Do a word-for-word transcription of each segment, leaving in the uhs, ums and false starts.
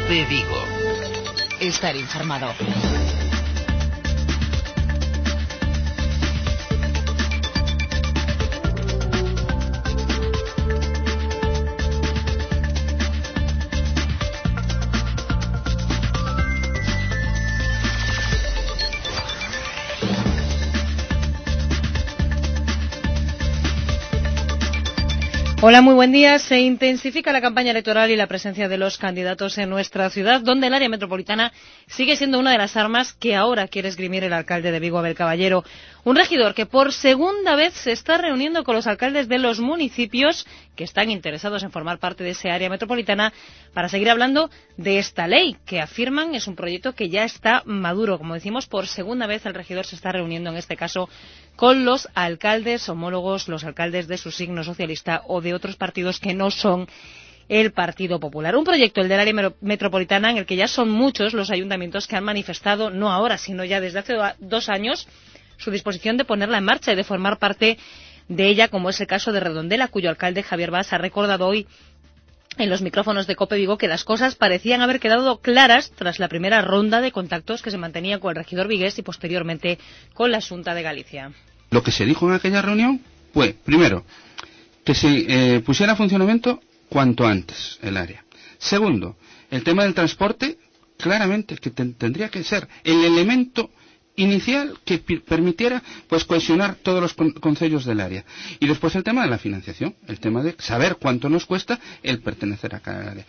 COPE Vigo. Estar informado. Hola, muy buen día. Se intensifica la campaña electoral y la presencia de los candidatos en nuestra ciudad, donde el área metropolitana sigue siendo una de las armas que ahora quiere esgrimir el alcalde de Vigo, Abel Caballero. Un regidor que por segunda vez se está reuniendo con los alcaldes de los municipios que están interesados en formar parte de ese área metropolitana para seguir hablando de esta ley, que afirman es un proyecto que ya está maduro. Como decimos, por segunda vez el regidor se está reuniendo, en este caso, con los alcaldes homólogos, los alcaldes de su signo socialista o de otros partidos que no son el Partido Popular. Un proyecto, el del área metropolitana, en el que ya son muchos los ayuntamientos que han manifestado, no ahora, sino ya desde hace dos años, su disposición de ponerla en marcha y de formar parte de ella, como es el caso de Redondela, cuyo alcalde Javier Bas ha recordado hoy en los micrófonos de COPE Vigo que las cosas parecían haber quedado claras tras la primera ronda de contactos que se mantenía con el regidor vigués y posteriormente con la Xunta de Galicia. Lo que se dijo en aquella reunión fue, primero, que se eh, pusiera a funcionamiento cuanto antes el área. Segundo, el tema del transporte, claramente que ten, tendría que ser el elemento inicial que permitiera pues cohesionar todos los con concellos del área. Y después el tema de la financiación, el tema de saber cuánto nos cuesta el pertenecer a cada área.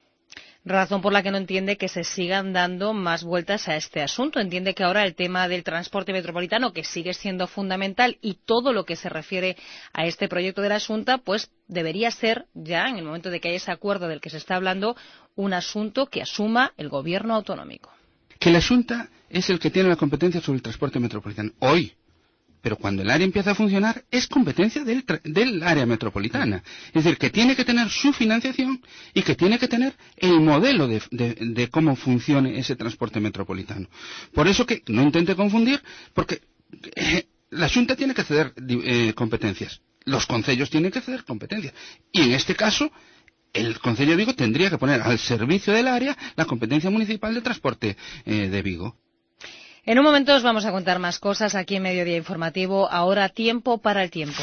Razón por la que no entiende que se sigan dando más vueltas a este asunto. Entiende que ahora el tema del transporte metropolitano, que sigue siendo fundamental, y todo lo que se refiere a este proyecto de la Xunta, pues debería ser ya, en el momento de que haya ese acuerdo del que se está hablando, un asunto que asuma el gobierno autonómico. Que la Xunta es el que tiene la competencia sobre el transporte metropolitano hoy, pero cuando el área empieza a funcionar es competencia del, del área metropolitana. Es decir, que tiene que tener su financiación y que tiene que tener el modelo de, de, de cómo funcione ese transporte metropolitano. Por eso que no intente confundir, porque eh, la Xunta tiene que ceder eh, competencias, los concellos tienen que ceder competencias, y en este caso el Concello de Vigo tendría que poner al servicio del área la competencia municipal de transporte eh, de Vigo. En un momento os vamos a contar más cosas aquí en Mediodía Informativo. Ahora tiempo para el tiempo.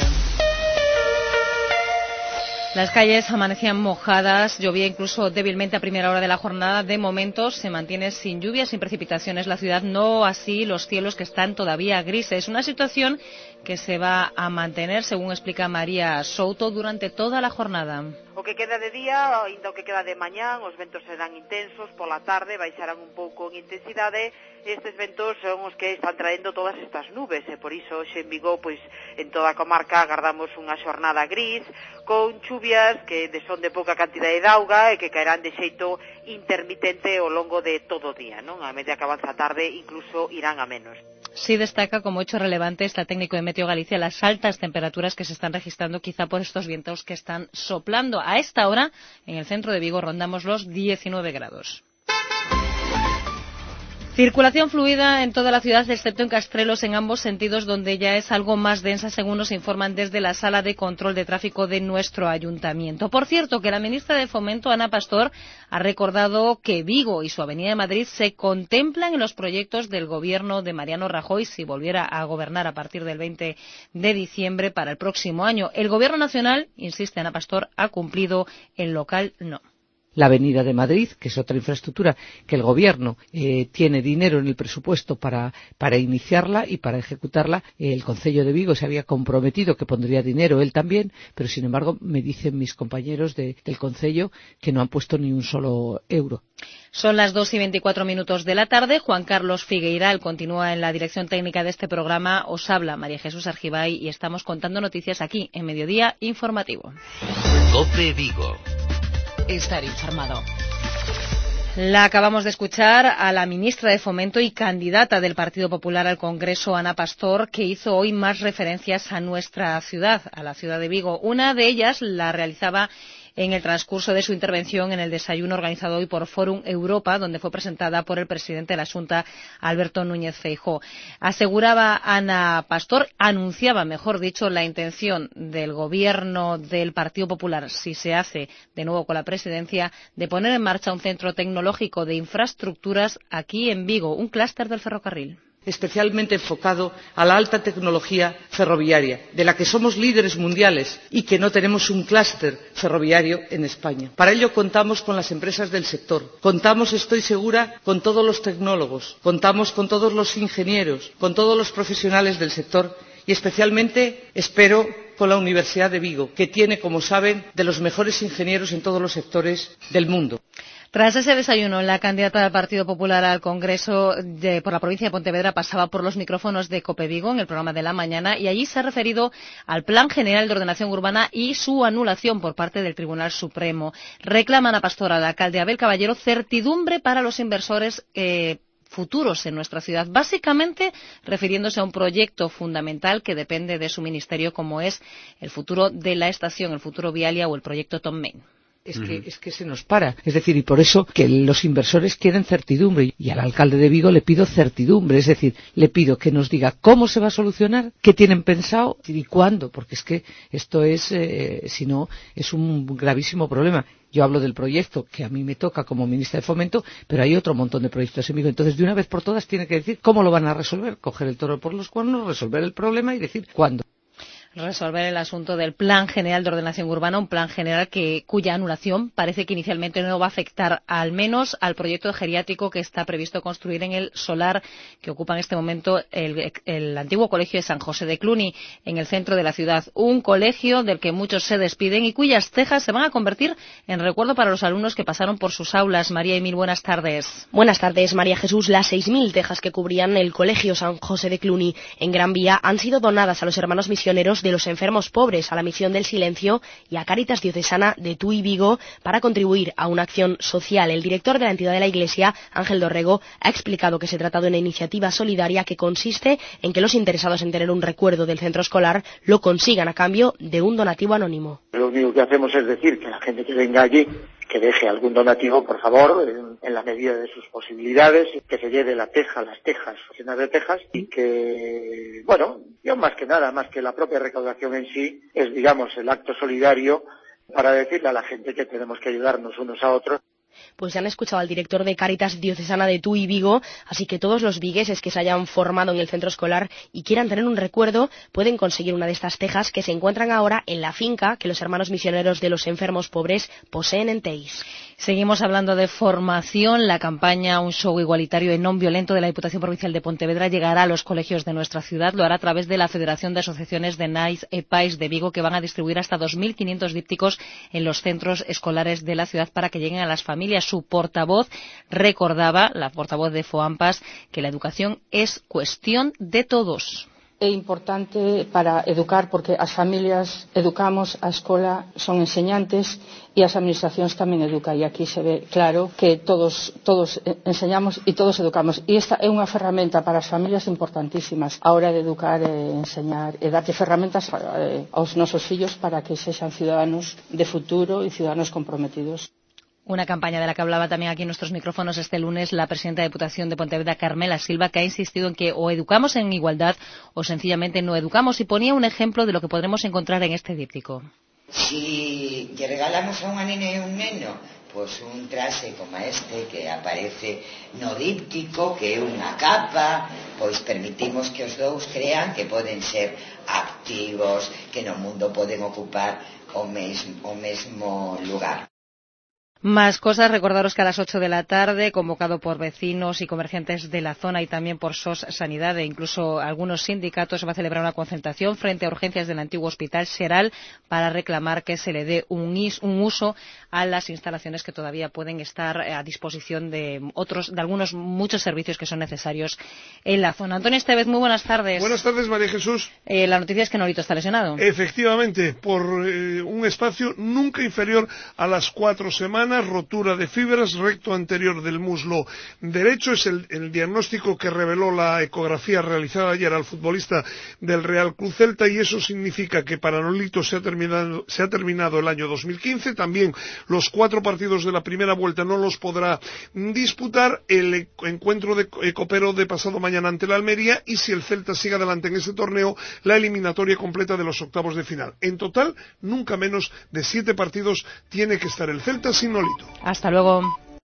Las calles amanecían mojadas, llovía incluso débilmente a primera hora de la jornada. De momento se mantiene sin lluvias, sin precipitaciones la ciudad, no así los cielos, que están todavía grises. Una situación que se va a mantener, según explica María Souto, durante toda la jornada. O que queda de día, ainda o que queda de mañán, os ventos serán intensos, pola tarde baixarán un pouco en intensidade. Estes ventos son os que están traendo todas estas nubes, e por iso hoxe en Vigo, pois en toda a comarca agardamos unha xornada gris, con chuvias que son de pouca cantidade de auga e que caerán de xeito intermitente ao longo de todo o día, non? A medida que avanza a tarde incluso irán a menos. Sí destaca como hecho relevante esta técnico de Meteo Galicia las altas temperaturas que se están registrando, quizá por estos vientos que están soplando. A esta hora, en el centro de Vigo, rondamos los diecinueve grados. Circulación fluida en toda la ciudad, excepto en Castrelos, en ambos sentidos, donde ya es algo más densa, según nos informan desde la Sala de Control de Tráfico de nuestro ayuntamiento. Por cierto, que la ministra de Fomento, Ana Pastor, ha recordado que Vigo y su Avenida de Madrid se contemplan en los proyectos del gobierno de Mariano Rajoy si volviera a gobernar a partir del veinte de diciembre para el próximo año. El gobierno nacional, insiste Ana Pastor, ha cumplido, el local no. La Avenida de Madrid, que es otra infraestructura que el Gobierno eh, tiene dinero en el presupuesto para, para iniciarla y para ejecutarla. El Concello de Vigo se había comprometido que pondría dinero, él también, pero sin embargo me dicen mis compañeros de, del Concello que no han puesto ni un solo euro. Son las dos y veinticuatro minutos de la tarde. Juan Carlos Figueiral continúa en la dirección técnica de este programa. Os habla María Jesús Argibay y estamos contando noticias aquí en Mediodía Informativo. COPE Vigo. Estar informado. La acabamos de escuchar a la ministra de Fomento y candidata del Partido Popular al Congreso, Ana Pastor, que hizo hoy más referencias a nuestra ciudad, a la ciudad de Vigo. Una de ellas la realizaba en el transcurso de su intervención en el desayuno organizado hoy por Fórum Europa, donde fue presentada por el presidente de la Xunta, Alberto Núñez Feijóo. Aseguraba Ana Pastor, anunciaba, mejor dicho, la intención del gobierno del Partido Popular, si se hace de nuevo con la presidencia, de poner en marcha un centro tecnológico de infraestructuras aquí en Vigo, un clúster del ferrocarril. Especialmente enfocado a la alta tecnología ferroviaria, de la que somos líderes mundiales y que no tenemos un clúster ferroviario en España. Para ello contamos con las empresas del sector, contamos, estoy segura, con todos los tecnólogos, contamos con todos los ingenieros, con todos los profesionales del sector y especialmente, espero, con la Universidad de Vigo, que tiene, como saben, de los mejores ingenieros en todos los sectores del mundo. Tras ese desayuno, la candidata del Partido Popular al Congreso de, por la provincia de Pontevedra pasaba por los micrófonos de COPE Vigo en el programa de la mañana y allí se ha referido al Plan General de Ordenación Urbana y su anulación por parte del Tribunal Supremo. Reclama Ana Pastor al alcalde Abel Caballero certidumbre para los inversores eh, futuros en nuestra ciudad, básicamente refiriéndose a un proyecto fundamental que depende de su ministerio, como es el futuro de la estación, el futuro Vialia o el proyecto Tom Main. Es que, es que se nos para. Es decir, y por eso que los inversores quieren certidumbre. Y al alcalde de Vigo le pido certidumbre. Es decir, le pido que nos diga cómo se va a solucionar, qué tienen pensado y cuándo. Porque es que esto es, eh, si no, es un gravísimo problema. Yo hablo del proyecto que a mí me toca como ministra de Fomento, pero hay otro montón de proyectos en Vigo. Entonces, de una vez por todas, tiene que decir cómo lo van a resolver. Coger el toro por los cuernos, resolver el problema y decir cuándo. Resolver el asunto del Plan General de Ordenación Urbana, un plan general que, cuya anulación parece que inicialmente no va a afectar al menos al proyecto geriátrico que está previsto construir en el solar que ocupa en este momento el, el antiguo colegio de San José de Cluny, en el centro de la ciudad. Un colegio del que muchos se despiden y cuyas tejas se van a convertir en recuerdo para los alumnos que pasaron por sus aulas. María Emil, buenas tardes. Buenas tardes, María Jesús. Las seis mil tejas que cubrían el colegio San José de Cluny en Gran Vía han sido donadas a los hermanos misioneros de los enfermos pobres, a la Misión del Silencio y a Cáritas Diocesana de Tui Vigo para contribuir a una acción social. El director de la entidad de la Iglesia, Ángel Dorrego, ha explicado que se trata de una iniciativa solidaria que consiste en que los interesados en tener un recuerdo del centro escolar lo consigan a cambio de un donativo anónimo. Lo único que hacemos es decir que la gente que venga allí que deje algún donativo, por favor, en, en la medida de sus posibilidades, que se lleve la teja, las tejas, llenas de tejas, y que, bueno, yo más que nada, más que la propia recaudación en sí, es, digamos, el acto solidario para decirle a la gente que tenemos que ayudarnos unos a otros. Pues ya han escuchado al director de Cáritas Diocesana de Tui Vigo, así que todos los vigueses que se hayan formado en el centro escolar y quieran tener un recuerdo pueden conseguir una de estas tejas que se encuentran ahora en la finca que los hermanos misioneros de los enfermos pobres poseen en Teis. Seguimos hablando de formación. La campaña Un Show Igualitario y Non Violento de la Diputación Provincial de Pontevedra llegará a los colegios de nuestra ciudad. Lo hará a través de la Federación de Asociaciones de Nais e Pais de Vigo, que van a distribuir hasta dos mil quinientos dípticos en los centros escolares de la ciudad para que lleguen a las familias. Su portavoz recordaba, la portavoz de FOAMPAS, que la educación es cuestión de todos. É importante para educar porque as familias educamos, a escola son enseñantes e as administracións tamén educan, e aquí se ve claro que todos, todos enseñamos e todos educamos, e esta é unha ferramenta para as familias importantísimas a hora de educar e enseñar e darlle ferramentas aos nosos fillos para que sexan ciudadanos de futuro e ciudadanos comprometidos. Una campaña de la que hablaba también aquí en nuestros micrófonos este lunes la presidenta de Diputación de Pontevedra, Carmela Silva, que ha insistido en que o educamos en igualdad o sencillamente no educamos, y ponía un ejemplo de lo que podremos encontrar en este díptico. Si lle regalamos a unha nena e un neno pois un traxe como este que aparece no díptico, que é unha capa, pois permitimos que os dous crean que poden ser activos, que no mundo poden ocupar o mesmo, o mesmo lugar. Más cosas, recordaros que a las ocho de la tarde, convocado por vecinos y comerciantes de la zona y también por S O S Sanidad e incluso algunos sindicatos, se va a celebrar una concentración frente a urgencias del antiguo Hospital Xeral para reclamar que se le dé un, is, un uso a las instalaciones que todavía pueden estar a disposición de otros, de algunos muchos servicios que son necesarios en la zona. Antonio Estevez, muy buenas tardes. Buenas tardes, María Jesús. Eh, la noticia es que Norito está lesionado. Efectivamente, por eh, un espacio nunca inferior a las cuatro semanas. pierna, rotura de fibras recto anterior del muslo derecho. Es el, el diagnóstico que reveló la ecografía realizada ayer al futbolista del Real Club Celta, y eso significa que para Nolito se ha terminado, se ha terminado el año dos mil quince. También los cuatro partidos de la primera vuelta no los podrá disputar. El encuentro de Copero de pasado mañana ante la Almería, y si el Celta sigue adelante en ese torneo, la eliminatoria completa de los octavos de final. En total, nunca menos de siete partidos tiene que estar el Celta sin Nolito. Hasta luego.